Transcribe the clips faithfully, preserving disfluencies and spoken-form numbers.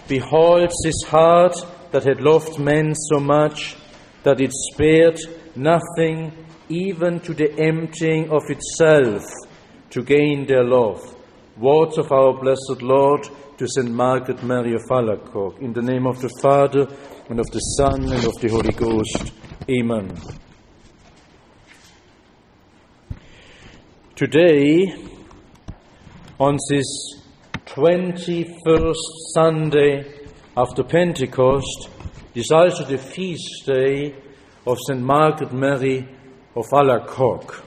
beholds this heart that had loved men so much that it spared nothing, even to the emptying of itself, to gain their love. Words of our blessed Lord to Saint Margaret Mary of Alacoque. In the name of the Father, and of the Son, and of the Holy Ghost. Amen. Today, on this twenty-first Sunday after Pentecost, is also the feast day of Saint Margaret Mary of Alacoque.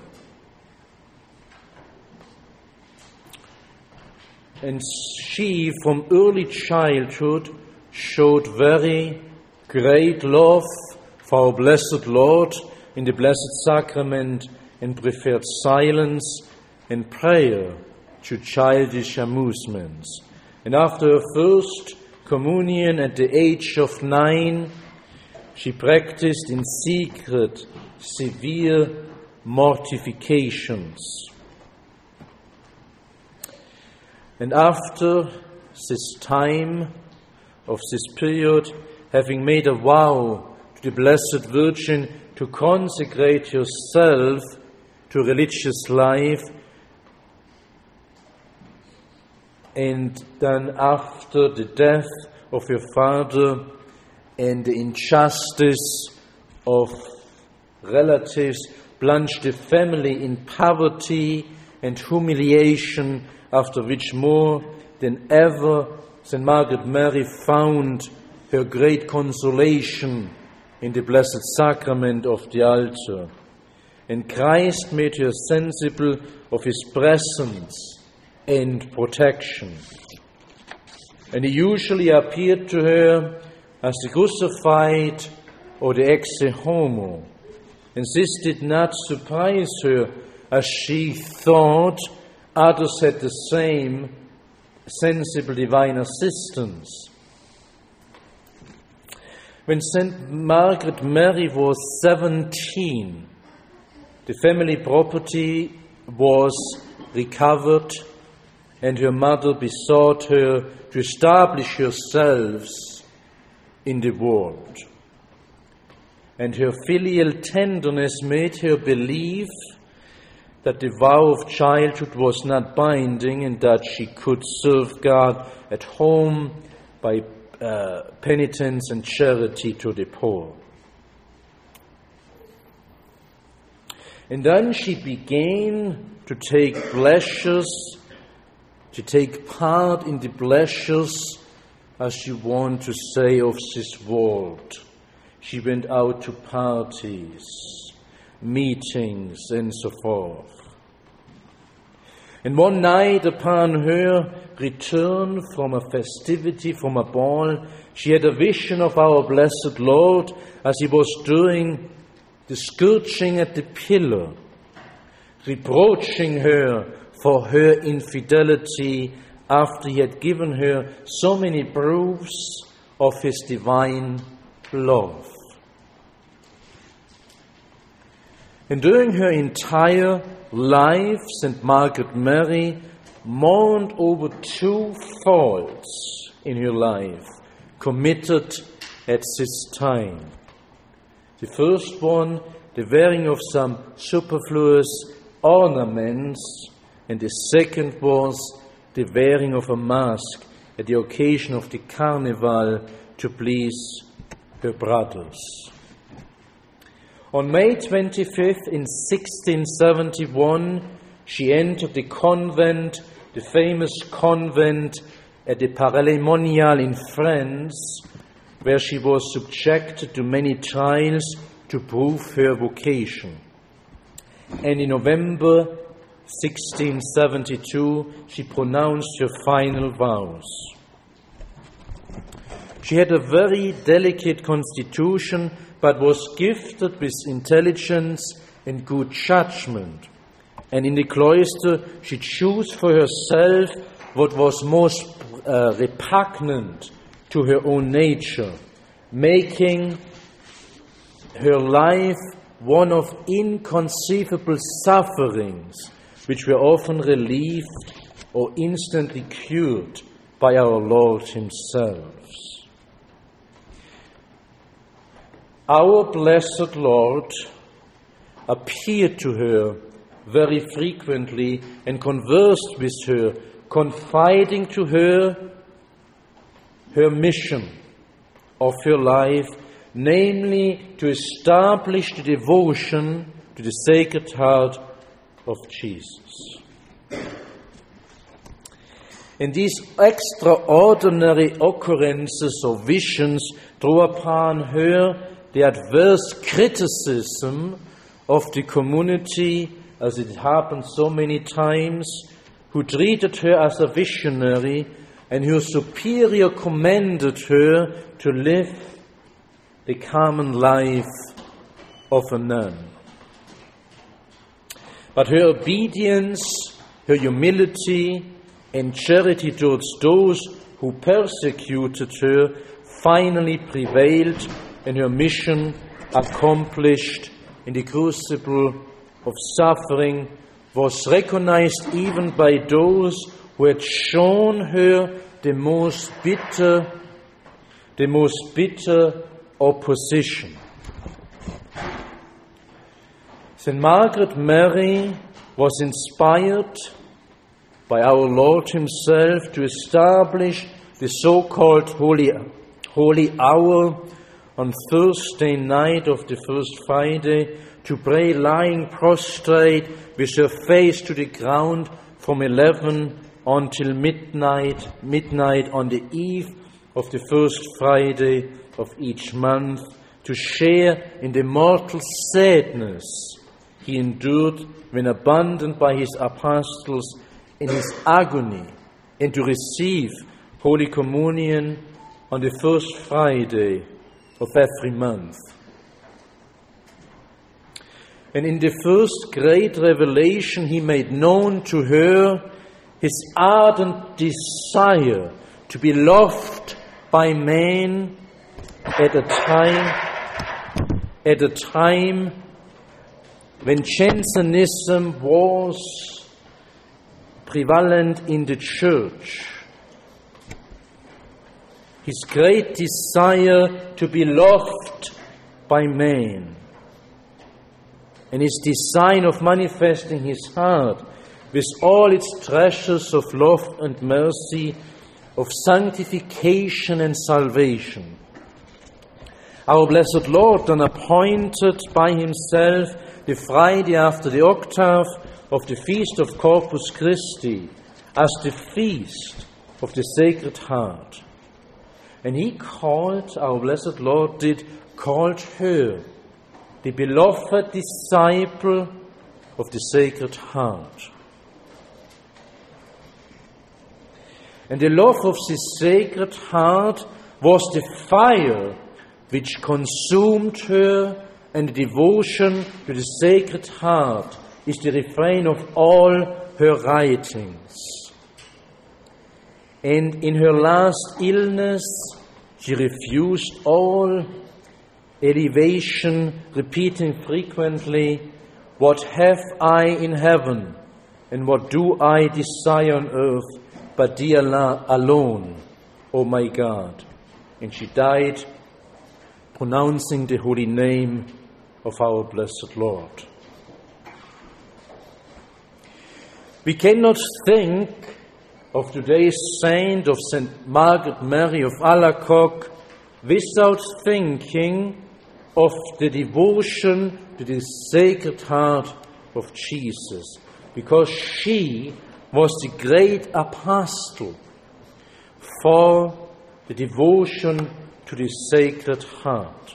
And she, from early childhood, showed very great love for our blessed Lord in the Blessed Sacrament and preferred silence and prayer to childish amusements. And after her first communion at the age of nine, she practiced in secret severe mortifications. And after this time of this period, having made a vow to the Blessed Virgin to consecrate herself to religious life, and then after the death of her father and the injustice of relatives plunged the family in poverty and humiliation, after which more than ever Saint Margaret Mary found her great consolation in the Blessed Sacrament of the altar. And Christ made her sensible of His presence and protection. And He usually appeared to her as the crucified or the ex homo. And this did not surprise her, as she thought others had the same sensible divine assistance. When Saint Margaret Mary was seventeen, the family property was recovered, and her mother besought her to establish herself in the world. And her filial tenderness made her believe that the vow of childhood was not binding, and that she could serve God at home by uh, penitence and charity to the poor. And then she began to take pleasures, to take part in the pleasures, as you want to say, of this world. She went out to parties, meetings, and so forth. And one night, upon her return from a festivity, from a ball, she had a vision of our blessed Lord as He was doing the scourging at the pillar, reproaching her for her infidelity after He had given her so many proofs of His divine love. And during her entire life, Saint Margaret Mary mourned over two faults in her life committed at this time. The first one, the wearing of some superfluous ornaments, and the second was the wearing of a mask at the occasion of the carnival to please her brothers. On May twenty-fifth in sixteen seventy-one, she entered the convent, the famous convent at the Paray-le-Monial in France, where she was subjected to many trials to prove her vocation. And in November sixteen seventy-two, she pronounced her final vows. She had a very delicate constitution, but was gifted with intelligence and good judgment. And in the cloister, she chose for herself what was most uh, repugnant to her own nature, making her life one of inconceivable sufferings, which were often relieved or instantly cured by our Lord Himself. Our blessed Lord appeared to her very frequently and conversed with her, confiding to her her mission of her life, namely to establish the devotion to the Sacred Heart of Jesus. And these extraordinary occurrences or visions drew upon her the adverse criticism of the community, as it happened so many times, who treated her as a visionary and her superior commanded her to live the common life of a nun. But her obedience, her humility, and charity towards those who persecuted her finally prevailed, and her mission accomplished in the crucible of suffering was recognized even by those who had shown her the most bitter, the most bitter opposition. Saint Margaret Mary was inspired by our Lord Himself to establish the so-called Holy, Holy Hour on Thursday night of the First Friday, to pray lying prostrate with her face to the ground from eleven until midnight, midnight on the eve of the First Friday of each month, to share in the mortal sadness He endured when abandoned by His apostles in His agony, and to receive Holy Communion on the First Friday of every month. And in the first great revelation He made known to her His ardent desire to be loved by man at a time at a time when Jansenism was prevalent in the Church. His great desire to be loved by man, and His design of manifesting His heart with all its treasures of love and mercy, of sanctification and salvation. Our blessed Lord then appointed by Himself the Friday after the octave of the Feast of Corpus Christi as the feast of the Sacred Heart. And He called, our blessed Lord did, called her the beloved disciple of the Sacred Heart. And the love of this Sacred Heart was the fire which consumed her, and the devotion to the Sacred Heart is the refrain of all her writings. And in her last illness, she refused all elevation, repeating frequently, "What have I in heaven, and what do I desire on earth, but Thee alone, O my God?" And she died pronouncing the holy name of our blessed Lord. We cannot think of today's saint, of Saint Margaret Mary of Alacoque, without thinking of the devotion to the Sacred Heart of Jesus, because she was the great apostle for the devotion to the Sacred Heart.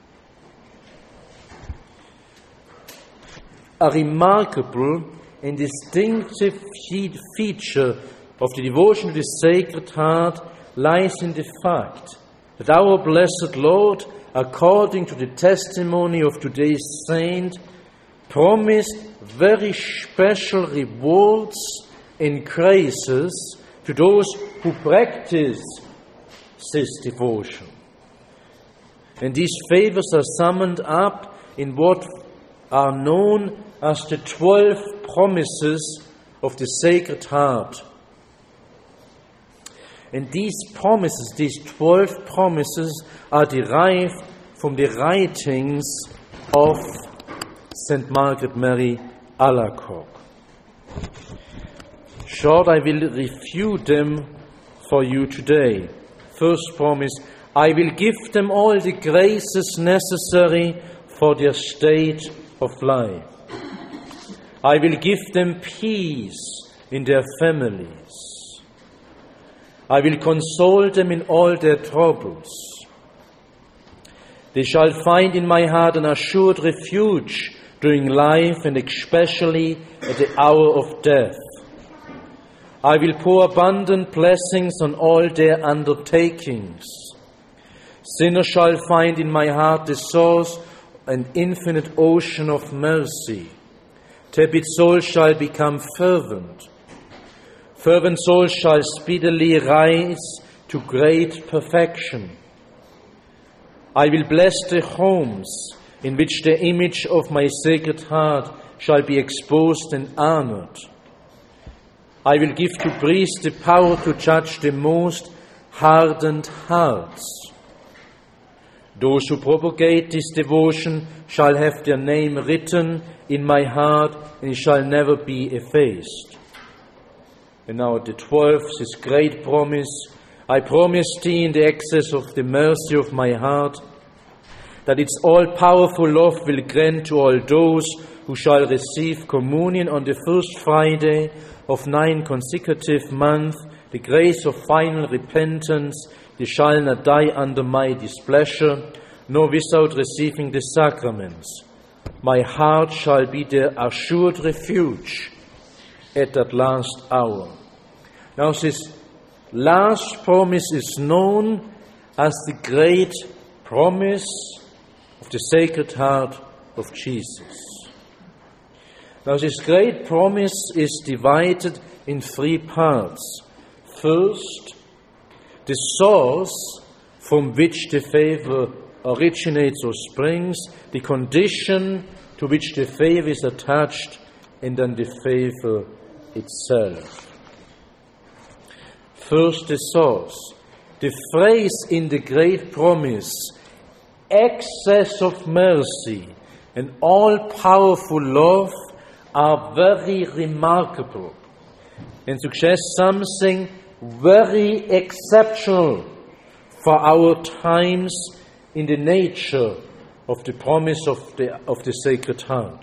A remarkable and distinctive feature of the devotion to the Sacred Heart lies in the fact that our blessed Lord, according to the testimony of today's saint, promised very special rewards and graces to those who practice this devotion. And these favors are summed up in what are known as the twelve promises of the Sacred Heart. And these promises, these twelve promises, are derived from the writings of Saint Margaret Mary Alacoque. Short, I will review them for you today. First promise, I will give them all the graces necessary for their state of life. I will give them peace in their families. I will console them in all their troubles. They shall find in my heart an assured refuge during life and especially at the hour of death. I will pour abundant blessings on all their undertakings. Sinners shall find in my heart the source and infinite ocean of mercy. Tepid souls shall become fervent. Fervent souls shall speedily rise to great perfection. I will bless the homes in which the image of my Sacred Heart shall be exposed and honored. I will give to priests the power to judge the most hardened hearts. Those who propagate this devotion shall have their name written in my heart, and it shall never be effaced. And now the twelfth, this great promise, I promise thee in the excess of the mercy of my heart, that its all-powerful love will grant to all those who shall receive communion on the first Friday of nine consecutive months, the grace of final repentance. They shall not die under my displeasure, nor without receiving the sacraments. My heart shall be their assured refuge at that last hour. Now this last promise is known as the great promise of the Sacred Heart of Jesus. Now this great promise is divided in three parts. First, the source from which the favor originates or springs, the condition to which the favor is attached, and then the favor itself. First, the source. The phrase in the great promise, excess of mercy and all-powerful love, are very remarkable and suggest something very exceptional for our times in the nature of the promise of the, of the Sacred Heart.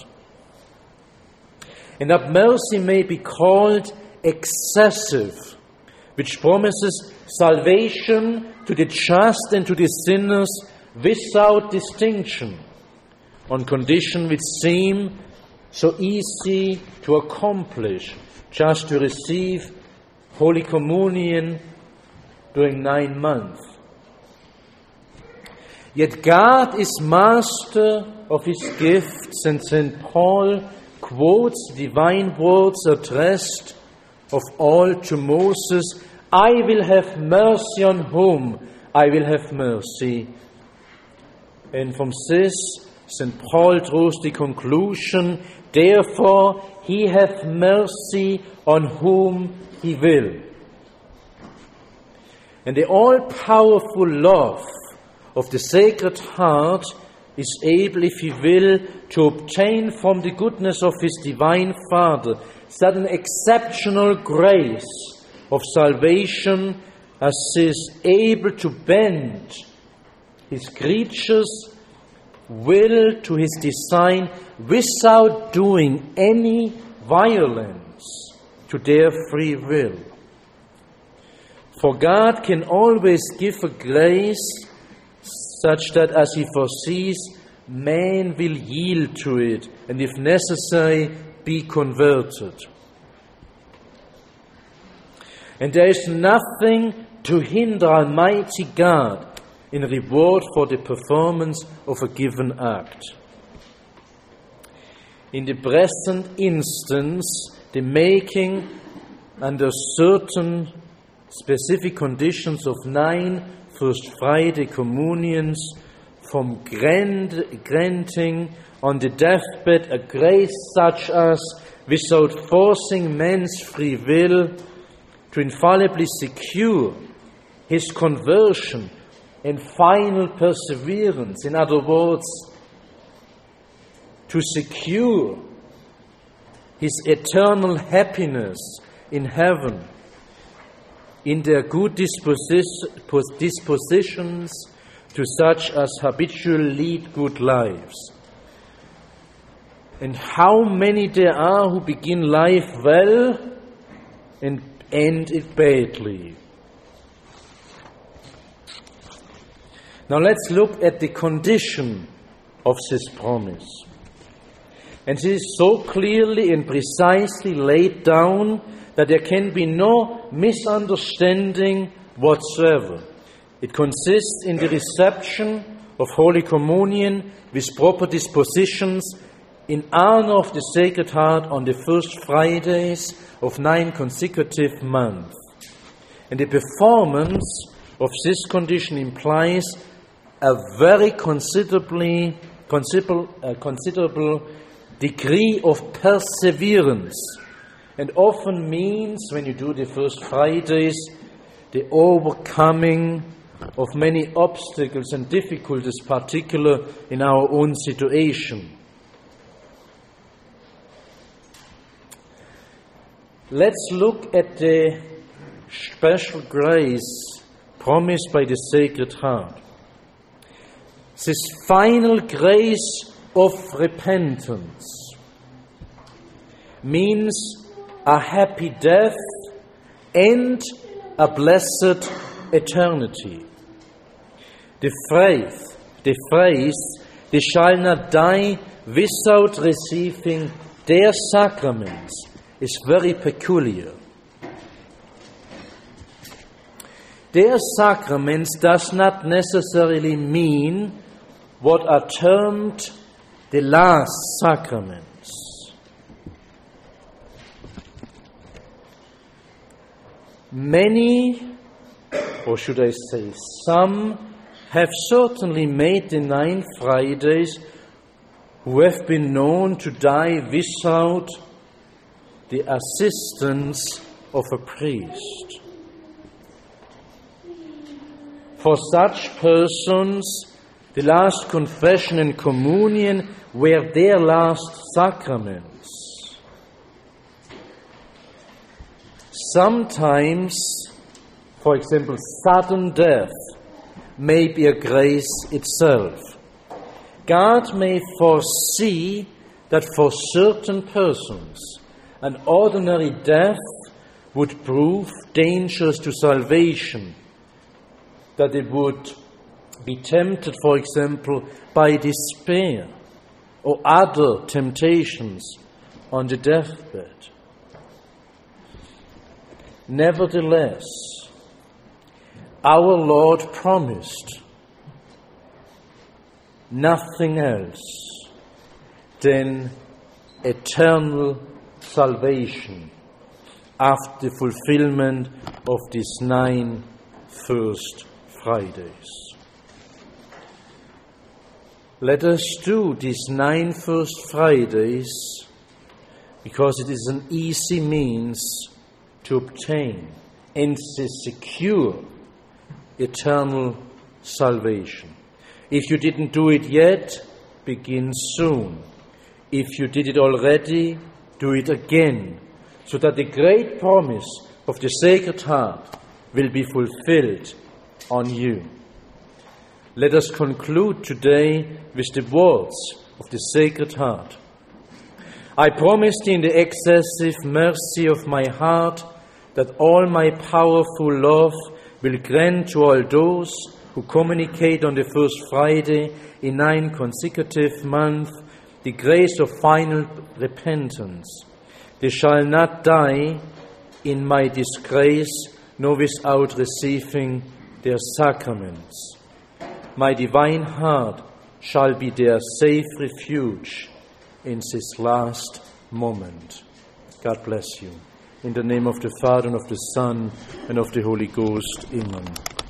And that mercy may be called excessive, which promises salvation to the just and to the sinners without distinction, on condition which seem so easy to accomplish, just to receive Holy Communion during nine months. Yet God is master of His gifts, and Saint Paul quotes divine words addressed of all to Moses, I will have mercy on whom I will have mercy. And from this, Saint Paul draws the conclusion, therefore he hath mercy on whom he will. And the all-powerful love of the Sacred Heart is able, if he will, to obtain from the goodness of his divine Father such an exceptional grace of salvation as is able to bend his creatures' will to his design without doing any violence to their free will. For God can always give a grace such that as He foresees, man will yield to it and if necessary be converted. And there is nothing to hinder Almighty God in reward for the performance of a given act. In the present instance, the making under certain specific conditions of nine First Friday communions, from grant, granting on the deathbed a grace such as, without forcing man's free will, to infallibly secure his conversion and final perseverance, in other words, to secure his eternal happiness in heaven, in their good disposi- dispositions to such as habitually lead good lives. And how many there are who begin life well and end it badly. Now let's look at the condition of this promise. And this is so clearly and precisely laid down that there can be no misunderstanding whatsoever. It consists in the reception of Holy Communion with proper dispositions in honor of the Sacred Heart on the first Fridays of nine consecutive months. And the performance of this condition implies a very considerably, considerable, uh, considerable degree of perseverance, and often means, when you do the first Fridays, the overcoming of many obstacles and difficulties, particularly in our own situation. Let's look at the special grace promised by the Sacred Heart. This final grace of repentance means a happy death and a blessed eternity. The phrase, the phrase, they shall not die without receiving their sacraments, is very peculiar. Their sacraments does not necessarily mean what are termed the last sacraments. Many, or should I say some, have certainly made the nine Fridays who have been known to die without the assistance of a priest. For such persons, the last confession and communion were their last sacraments. Sometimes, for example, sudden death may be a grace itself. God may foresee that for certain persons, an ordinary death would prove dangerous to salvation, that it would be tempted, for example, by despair or other temptations on the deathbed. Nevertheless, our Lord promised nothing else than eternal salvation after the fulfillment of these nine first Fridays. Let us do these nine first Fridays because it is an easy means to obtain and to secure eternal salvation. If you didn't do it yet, begin soon. If you did it already, do it again, so that the great promise of the Sacred Heart will be fulfilled on you. Let us conclude today with the words of the Sacred Heart. I promise thee in the excessive mercy of my heart that all my powerful love will grant to all those who communicate on the first Friday in nine consecutive months the grace of final repentance. They shall not die in my disgrace, nor without receiving their sacraments. My divine heart shall be their safe refuge in this last moment. God bless you. In the name of the Father, and of the Son, and of the Holy Ghost. Amen.